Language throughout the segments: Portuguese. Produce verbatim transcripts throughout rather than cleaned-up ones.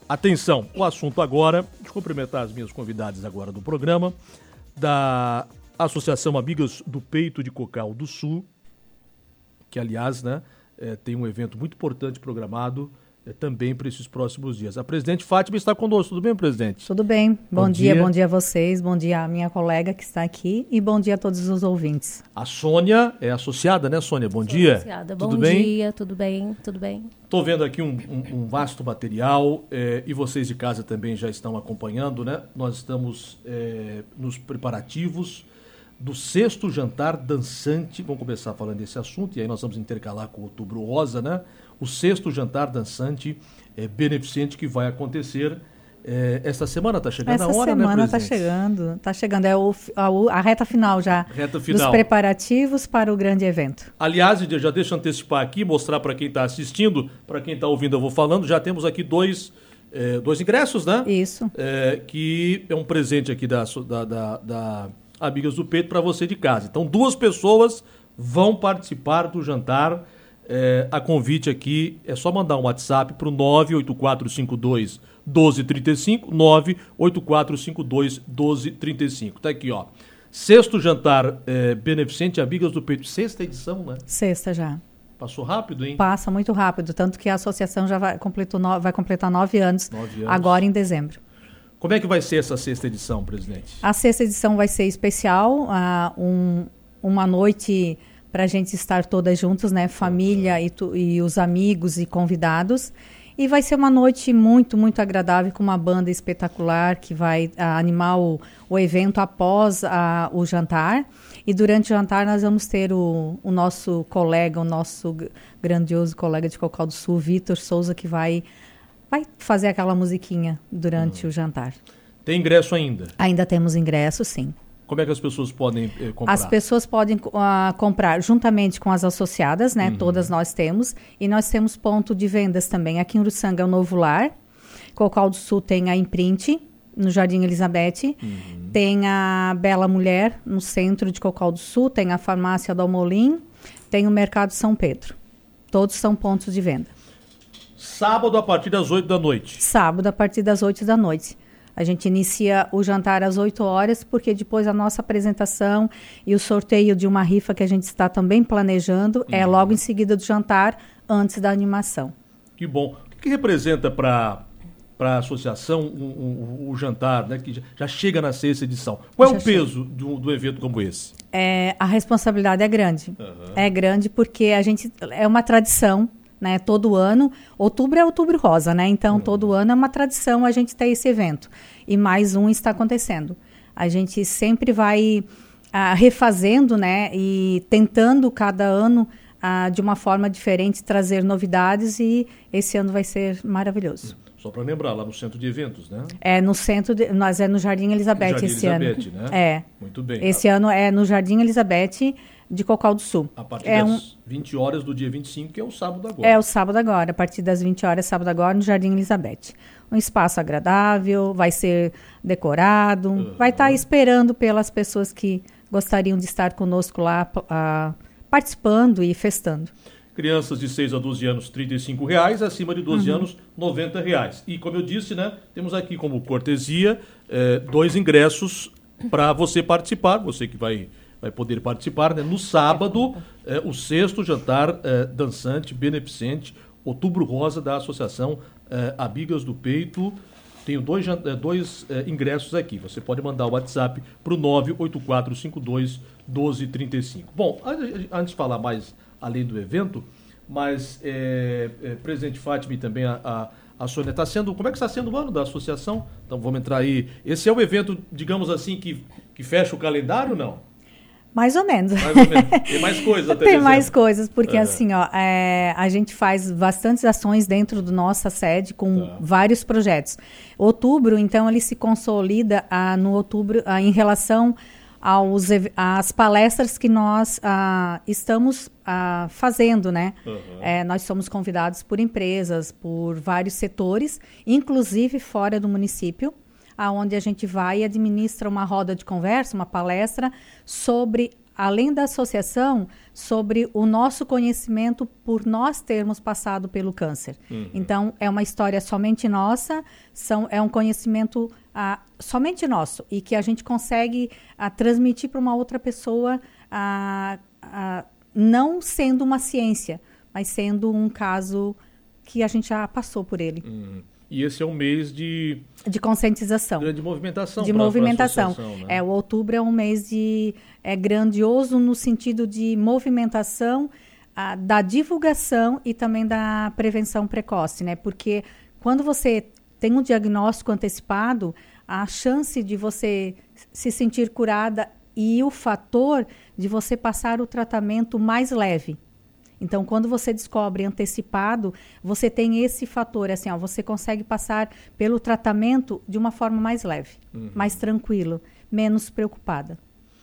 Atenção, o assunto agora, deixa eu cumprimentar as minhas convidadas agora do programa, da Associação Amigas do Peito de Cocal do Sul, que aliás, né, é, tem um evento muito importante programado é, também para esses próximos dias. A presidente Fátima está conosco, tudo bem, presidente? Tudo bem, bom, bom dia, dia, bom dia a vocês, bom dia a minha colega que está aqui e bom dia a todos os ouvintes. A Sônia é associada, né, Sônia? Bom Sou dia. Associada. Tudo bom bem? dia, tudo bem, tudo bem. Estou vendo aqui um, um, um vasto material é, e vocês de casa também já estão acompanhando, né? Nós estamos é, nos preparativos do sexto jantar dançante. Vamos começar falando desse assunto e aí nós vamos intercalar com o Outubro Rosa, né? O sexto jantar dançante é, beneficente que vai acontecer é, esta semana. Está chegando Essa a hora, semana né, está presidente? chegando, está chegando, é o, a, a reta final já Reta final. dos preparativos para o grande evento. Aliás, já deixa eu antecipar aqui, mostrar para quem está assistindo, para quem está ouvindo eu vou falando, já temos aqui dois, é, dois ingressos, né? Isso. É, que é um presente aqui da, da, da, da Amigas do Peito para você de casa. Então, duas pessoas vão participar do jantar. É, a convite aqui é só mandar um WhatsApp para o nove oito quatro cinco dois um dois três cinco, nove oito quatro cinco dois um dois três cinco. Tá aqui, ó. Sexto jantar é, beneficente Amigas do Peito. Sexta edição, né? Sexta já. Passou rápido, hein? Passa muito rápido, tanto que a associação já vai, completou no, vai completar nove anos, Nove anos. agora em dezembro. Como é que vai ser essa sexta edição, presidente? A sexta edição vai ser especial, uh, um, uma noite para a gente estar todas juntas, né? Família e, tu, e os amigos e convidados. E vai ser uma noite muito, muito agradável, com uma banda espetacular que vai uh, animar o, o evento após uh, o jantar. E durante o jantar nós vamos ter o, o nosso colega, o nosso grandioso colega de Cocal do Sul, Vitor Souza, que vai, vai fazer aquela musiquinha durante hum. o jantar. Tem ingresso ainda? Ainda temos ingresso, sim. Como é que as pessoas podem eh, comprar? As pessoas podem uh, comprar juntamente com as associadas, né? Uhum. Todas nós temos. E nós temos ponto de vendas também. Aqui em Uruçanga é o Novo Lar. Cocal do Sul tem a Imprint, no Jardim Elizabeth. Uhum. Tem a Bela Mulher, no centro de Cocal do Sul. Tem a Farmácia do Almolim. Tem o Mercado São Pedro. Todos são pontos de venda. Sábado a partir das oito da noite. Sábado a partir das oito da noite. A gente inicia o jantar às oito horas, porque depois a nossa apresentação e o sorteio de uma rifa que a gente está também planejando uhum. é logo em seguida do jantar, antes da animação. Que bom. O que, que representa para a associação o, o, o jantar, né, que já, já chega na sexta edição? Qual é já o peso do, do evento como esse? É, a responsabilidade é grande. Uhum. É grande porque a gente é uma tradição. Né, todo ano, outubro é outubro rosa, né? Então uhum. todo ano é uma tradição a gente ter esse evento. E mais um está acontecendo. A gente sempre vai ah, refazendo, né? E tentando cada ano ah, de uma forma diferente trazer novidades, e esse ano vai ser maravilhoso. Só para lembrar, lá no centro de eventos, né? É no centro, de, nós é no Jardim Elizabeth Jardim esse Elizabeth, ano. Né? É. Muito bem. Esse a... ano é no Jardim Elizabeth de Cocal do Sul. A partir é das um... vinte horas do dia vinte e cinco, que é o sábado agora. É o sábado agora, a partir das vinte horas, sábado agora, no Jardim Elizabeth. Um espaço agradável, vai ser decorado, uhum. vai estar esperando pelas pessoas que gostariam de estar conosco lá, uh, participando e festando. Crianças de seis a doze anos, trinta e cinco reais, acima de doze uhum. anos, noventa reais. E como eu disse, né, temos aqui como cortesia eh, dois ingressos para você participar, você que vai... vai poder participar, né? No sábado, é, o sexto jantar é, dançante, beneficente, Outubro Rosa, da Associação é, Amigas do Peito. Tenho dois, é, dois é, ingressos aqui. Você pode mandar o WhatsApp para o nove oito quatro cinco dois um dois três cinco. Bom, antes de falar mais além do evento, mas, é, é, presidente Fátima e também a, a, a Sônia, está sendo, como é que está sendo o ano da associação? Então, vamos entrar aí. Esse é o evento, digamos assim, que, que fecha o calendário, não? Mais ou menos. Mais ou menos. Tem mais coisas até Tem dezembro. mais coisas, porque é. assim, ó, é, a gente faz bastantes ações dentro da nossa sede com tá. vários projetos. Outubro, então, ele se consolida ah, no outubro ah, em relação aos, às palestras que nós ah, estamos ah, fazendo, né? Uhum. É, nós somos convidados por empresas, por vários setores, inclusive fora do município, aonde a gente vai e administra uma roda de conversa, uma palestra sobre além da associação, sobre o nosso conhecimento por nós termos passado pelo câncer. Uhum. Então, é uma história somente nossa, são, é um conhecimento ah, somente nosso e que a gente consegue ah, transmitir para uma outra pessoa, ah, ah, não sendo uma ciência, mas sendo um caso que a gente já passou por ele. Uhum. E esse é um mês de... De conscientização. De movimentação. De pra, movimentação. pra né? É, o outubro é um mês de, é, grandioso no sentido de movimentação, a, da divulgação e também da prevenção precoce, né? Porque quando você tem um diagnóstico antecipado, a chance de você se sentir curada e o fator de você passar o tratamento mais leve. Então, quando você descobre antecipado, você tem esse fator, assim, ó, você consegue passar pelo tratamento de uma forma mais leve, uhum. mais tranquilo, menos preocupada.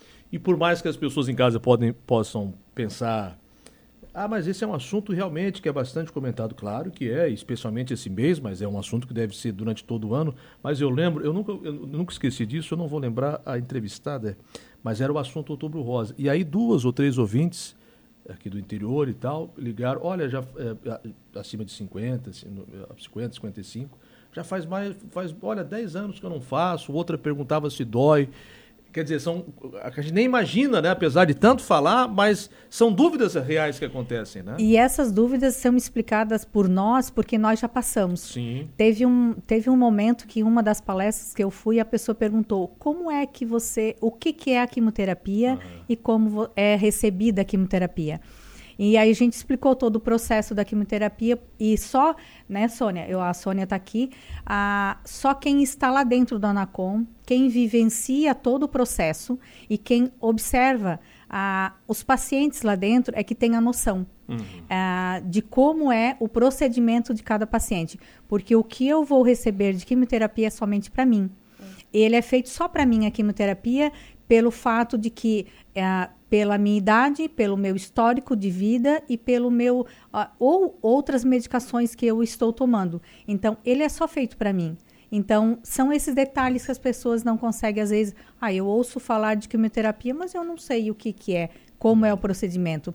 E por mais que as pessoas em casa podem, possam pensar, ah, mas esse é um assunto realmente que é bastante comentado, claro que é, especialmente esse mês, mas é um assunto que deve ser durante todo o ano, mas eu lembro, eu nunca, eu nunca esqueci disso, eu não vou lembrar a entrevistada, mas era o assunto Outubro Rosa. E aí duas ou três ouvintes aqui do interior e tal, ligaram, olha, já é, acima de cinquenta, cinquenta, cinquenta e cinco, já faz mais, faz, olha, dez anos que eu não faço, outra perguntava se dói. Quer dizer, são, a gente nem imagina, né, apesar de tanto falar, mas são dúvidas reais que acontecem, né? E essas dúvidas são explicadas por nós, porque nós já passamos. Sim. Teve um, teve um momento que uma das palestras que eu fui, a pessoa perguntou, como é que você, o que, que é a quimioterapia uhum. e como é recebida a quimioterapia? E aí a gente explicou todo o processo da quimioterapia e só, né, Sônia, eu, a Sônia está aqui, a, só quem está lá dentro da Anacom, quem vivencia todo o processo e quem observa a, os pacientes lá dentro é que tem a noção uhum. a, de como é o procedimento de cada paciente. Porque o que eu vou receber de quimioterapia é somente para mim. Uhum. Ele é feito só para mim, a quimioterapia, pelo fato de que... É, pela minha idade, pelo meu histórico de vida e pelo meu uh, ou outras medicações que eu estou tomando. Então, ele é só feito para mim. Então, são esses detalhes que as pessoas não conseguem, às vezes, ah, eu ouço falar de quimioterapia, mas eu não sei o que, que é, como é o procedimento.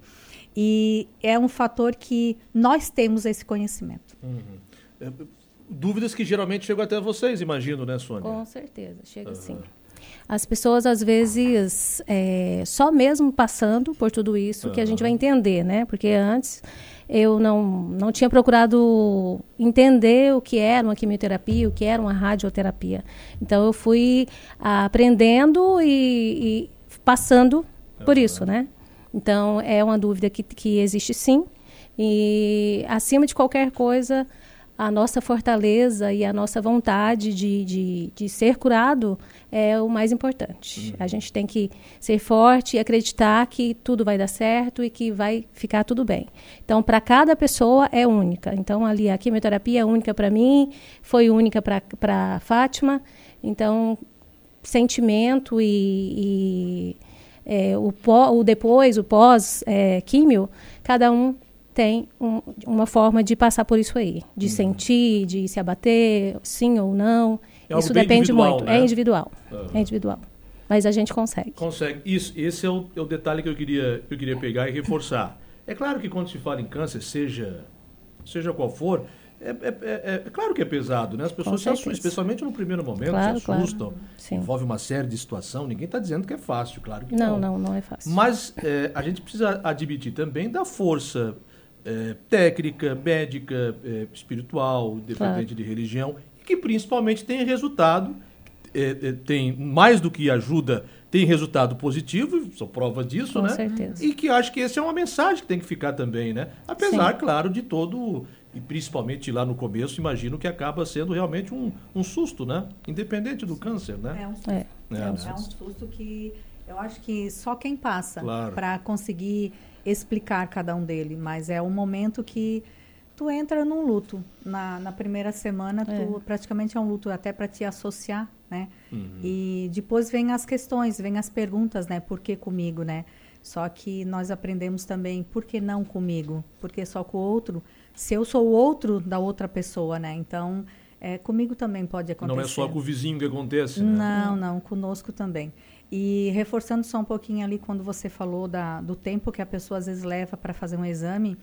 E é um fator que nós temos esse conhecimento. Uhum. É, dúvidas que geralmente chegam até vocês, imagino, né, Sônia? Com certeza, chega uhum. sim. As pessoas, às vezes, é, só mesmo passando por tudo isso uhum. que a gente vai entender, né? Porque antes eu não, não tinha procurado entender o que era uma quimioterapia, o que era uma radioterapia. Então, eu fui aprendendo e, e passando uhum. por isso, né? Então, é uma dúvida que, que existe sim. E, acima de qualquer coisa, a nossa fortaleza e a nossa vontade de, de, de ser curado é o mais importante. Uhum. A gente tem que ser forte e acreditar que tudo vai dar certo e que vai ficar tudo bem. Então, para cada pessoa é única. Então, ali a quimioterapia é única para mim, foi única para a Fátima. Então, sentimento e, e é, o, pó, o depois, o pós-químio, é, cada um tem um, uma forma de passar por isso aí, de uhum. sentir, de se abater, sim ou não. É isso depende muito. Né? É individual. Uhum. É individual. Mas a gente consegue. Consegue. Isso, esse é o, é o detalhe que eu, queria, que eu queria pegar e reforçar. É claro que quando se fala em câncer, seja, seja qual for, é, é, é, é claro que é pesado, né? As pessoas se assustam, especialmente no primeiro momento, claro, se assustam. Claro. Envolve uma série de situações. Ninguém está dizendo que é fácil, claro que não. não. Não, não é fácil. Mas é, a gente precisa admitir também da força É, técnica, médica, é, espiritual, independente claro. de religião, e que principalmente tem resultado, é, é, tem mais do que ajuda, tem resultado positivo, sou prova disso, Com né? certeza. E que acho que essa é uma mensagem que tem que ficar também, né? Apesar, Sim. claro, de todo, e principalmente lá no começo, imagino que acaba sendo realmente um, um susto, né? Independente do câncer, né? É um susto. É, é, é, um, né? é um susto que eu acho que só quem passa claro. para conseguir explicar cada um dele, mas é um momento que tu entra num luto. Na, na primeira semana, é. tu praticamente é um luto até para te associar, né? Uhum. E depois vem as questões, vem as perguntas, né? Por que comigo, né? Só que nós aprendemos também, por que não comigo? Porque só com o outro, se eu sou o outro da outra pessoa, né? Então, é, comigo também pode acontecer. Não é só com o vizinho que acontece, né? Não, não, conosco também. E reforçando só um pouquinho ali, quando você falou da, do tempo que a pessoa às vezes leva para fazer um exame,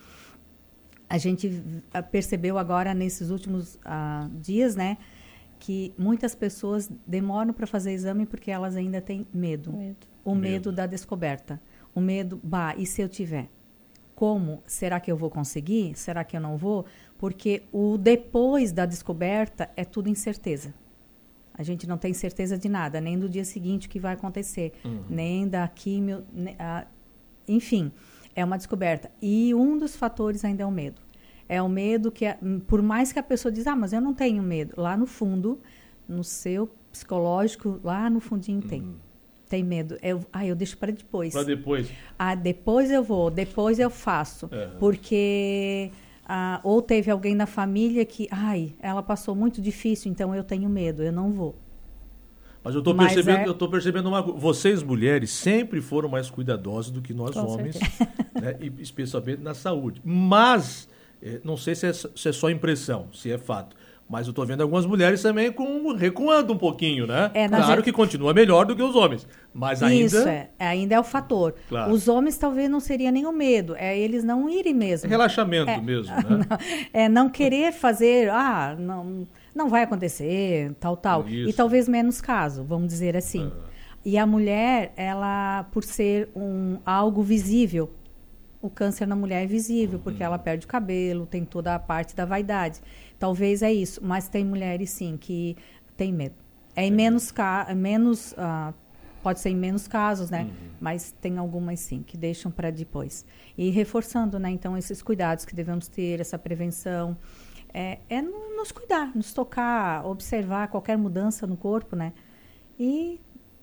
a gente percebeu agora nesses últimos uh, dias, né, que muitas pessoas demoram para fazer exame porque elas ainda têm medo. medo. O medo. medo da descoberta. O medo, bah, e se eu tiver? Como? Será que eu vou conseguir? Será que eu não vou? Porque o depois da descoberta é tudo incerteza. A gente não tem certeza de nada, nem do dia seguinte o que vai acontecer, uhum. nem da químio, ne, a, enfim, é uma descoberta. E um dos fatores ainda é o medo. É o medo que, por mais que a pessoa diz, ah, mas eu não tenho medo. Lá no fundo, no seu psicológico, lá no fundinho uhum. tem. Tem medo. Eu, ah, eu deixo para depois. Para depois. Ah, depois eu vou, depois eu faço. Uhum. Porque... Ah, ou teve alguém na família que, ai, ela passou muito difícil, então eu tenho medo, eu não vou. Mas eu estou percebendo, é... eu tô percebendo uma coisa. Vocês, mulheres, sempre foram mais cuidadosas do que nós, Com homens, né? E, especialmente na saúde. Mas, eh, não sei se é, se é só impressão, se é fato. Mas eu estou vendo algumas mulheres também com, recuando um pouquinho, né? É, claro gente... que continua melhor do que os homens, mas ainda... Isso, é, ainda é o fator. Claro. Os homens talvez não seria nem o medo, é eles não irem mesmo. É relaxamento é, mesmo, né? Não, é não querer fazer, ah, não, não vai acontecer, tal, tal. Isso. E talvez menos caso, vamos dizer assim. É. E a mulher, ela, por ser um, algo visível, o câncer na mulher é visível, uhum. porque ela perde o cabelo, tem toda a parte da vaidade. Talvez é isso, mas tem mulheres, sim, que têm medo. É em menos, ca menos uh, pode ser em menos casos, né? Uhum. Mas tem algumas, sim, que deixam para depois. E reforçando, né? Então, esses cuidados que devemos ter, essa prevenção, é, é nos cuidar, nos tocar, observar qualquer mudança no corpo, né? E,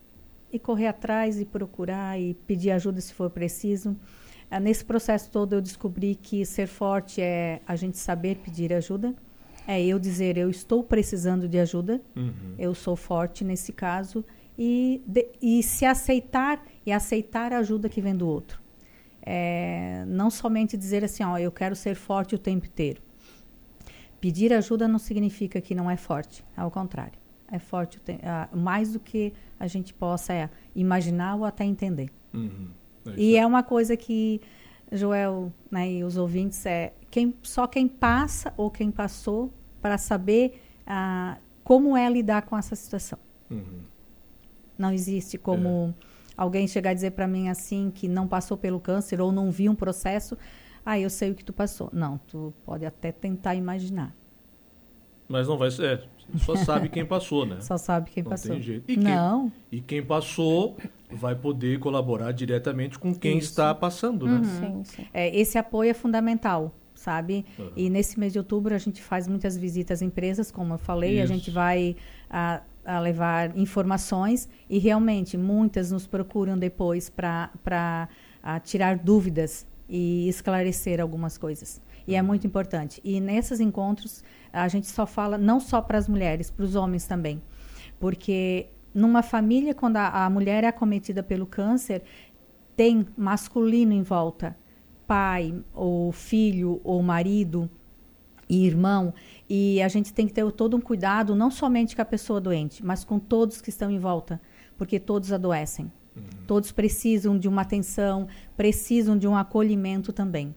e correr atrás e procurar e pedir ajuda se for preciso. Uh, nesse processo todo, eu descobri que ser forte é a gente saber pedir ajuda. É eu dizer, eu estou precisando de ajuda, uhum. eu sou forte nesse caso, e, de, e se aceitar, e aceitar a ajuda que vem do outro. É, não somente dizer assim, ó, eu quero ser forte o tempo inteiro. Pedir ajuda não significa que não é forte, ao contrário. É forte uh, mais do que a gente possa é, imaginar ou até entender. Uhum. É e é uma coisa que, Joel, né, e os ouvintes, é quem, só quem passa ou quem passou para saber uh, como é lidar com essa situação. Uhum. Não existe como é. alguém chegar a dizer para mim assim que não passou pelo câncer ou não viu um processo, ah, eu sei o que tu passou. Não, tu pode até tentar imaginar. Mas não vai ser, é, só sabe quem passou, né? Só sabe quem não passou. Tem jeito. E não. Quem, e quem passou vai poder colaborar diretamente com quem Isso. está passando, né? Uhum. Sim, sim. É, esse apoio é fundamental, sabe? Uhum. E nesse mês de outubro a gente faz muitas visitas às empresas, como eu falei, Isso. a gente vai a, a levar informações e realmente muitas nos procuram depois para tirar dúvidas e esclarecer algumas coisas. E é muito importante. E nesses encontros, a gente só fala, não só para as mulheres, para os homens também. Porque numa família, quando a, a mulher é acometida pelo câncer, tem masculino em volta. Pai, ou filho, ou marido e irmão. E a gente tem que ter todo um cuidado, não somente com a pessoa doente, mas com todos que estão em volta. Porque todos adoecem. Uhum. Todos precisam de uma atenção, precisam de um acolhimento também.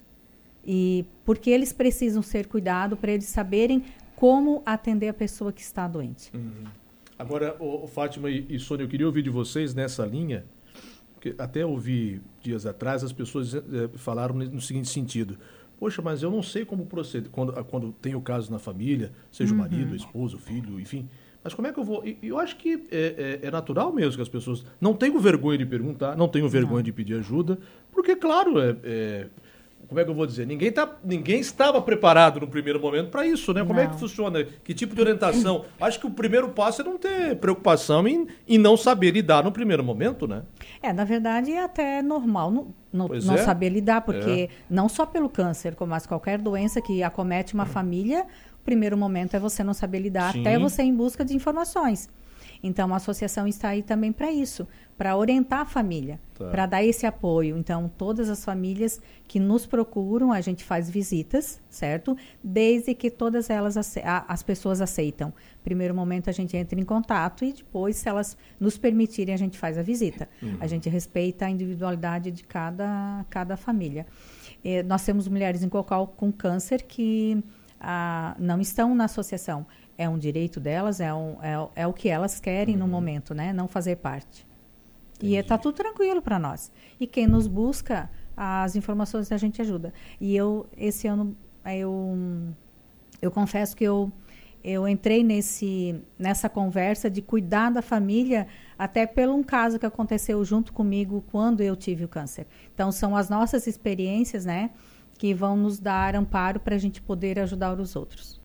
E porque eles precisam ser cuidados para eles saberem como atender a pessoa que está doente. Uhum. Agora, o, o Fátima e, e Sônia, eu queria ouvir de vocês nessa linha, que até ouvi dias atrás, as pessoas é, falaram no seguinte sentido: poxa, mas eu não sei como proceder quando, quando tem o caso na família, seja uhum. o marido, a esposa, o filho, enfim. Mas como é que eu vou... E, eu acho que é, é, é natural mesmo que as pessoas não tenham vergonha de perguntar, não tenham vergonha não. de pedir ajuda, porque, claro, é... é como é que eu vou dizer? Ninguém, tá, ninguém estava preparado no primeiro momento para isso, né? Como não. é que funciona? Que tipo de orientação? Acho que o primeiro passo é não ter preocupação em, em não saber lidar no primeiro momento, né? É, na verdade, é até normal no, no, não é. saber lidar, porque é. não só pelo câncer, como mas qualquer doença que acomete uma família, o primeiro momento é você não saber lidar, Sim. até você ir em busca de informações. Então, a associação está aí também para isso, para orientar a família, Tá. para dar esse apoio. Então, todas as famílias que nos procuram, a gente faz visitas, certo? Desde que todas elas, ace- a- as pessoas aceitam. Primeiro momento, a gente entra em contato e depois, se elas nos permitirem, a gente faz a visita. Uhum. A gente respeita a individualidade de cada, cada família. Eh, nós temos mulheres em Cocal com câncer que ah, não estão na associação. É um direito delas, é, um, é, o- é o que elas querem no momento, né? Não fazer parte. E está tudo tranquilo para nós. E quem nos busca, as informações a gente ajuda. E eu, esse ano, eu, eu confesso que eu, eu entrei nesse, nessa conversa de cuidar da família, até pelo um caso que aconteceu junto comigo quando eu tive o câncer. Então, são as nossas experiências, né, que vão nos dar amparo para a gente poder ajudar os outros.